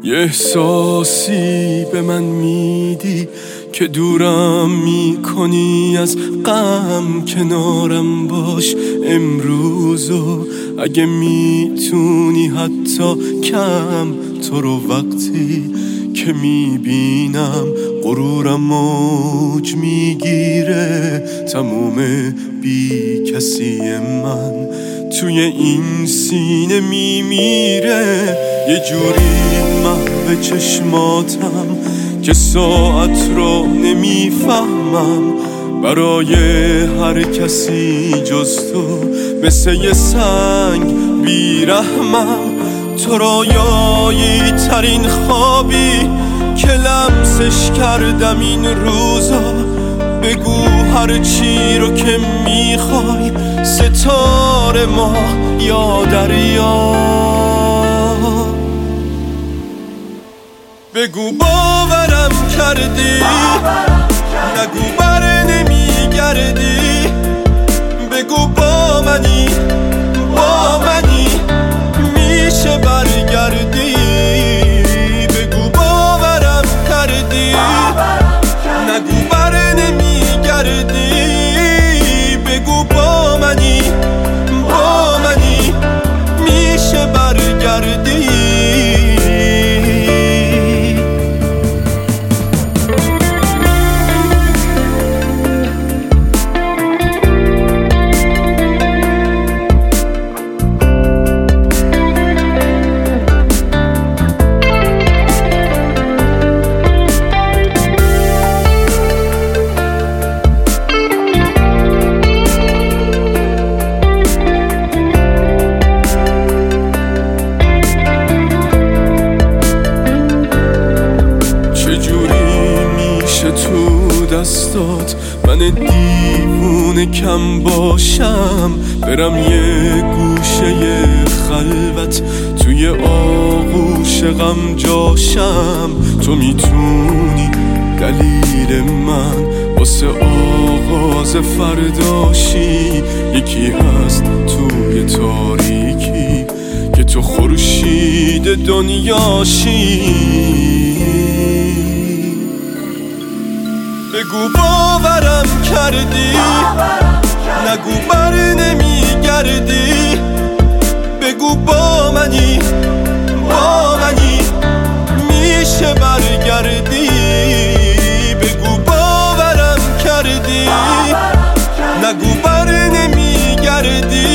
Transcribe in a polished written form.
یه احساسی به من میدی که دورم میکنی از غم، کنارم باش امروزو اگه میتونی حتی کم. تو رو وقتی که میبینم غرورم موج میگیره، تموم بی کسی من توی این سینه میمیره. یه جوری محو چشماتم که ساعت رو نمیفهمم، برای هر کسی جز تو مثل یه سنگ بیرحمم. تو رویایی ترین خوابی که لمسش کردم این روزا، بگو هر چی رو که میخوای، ستاره ما یا دریا. بگو باورم کردی، نگو بر نمیگردی. بگو با منی میشه برگردی. بگو باورم کردی، نگو بر نمیگردی. بگو با منی میشه برگردی. تو دستات من دیوونه کم باشم، برم یه گوشه خلوت توی آغوش غم جاشم. تو میتونی دلیل من واسه آغاز فرداشی، یکی هست توی تاریکی که تو خورشید دنیاشی. بگو باورم کردی، نگو بر نمیگردی. بگو با منی میشه برگردی. بگو باورم کردی، نگو بر نمیگردی.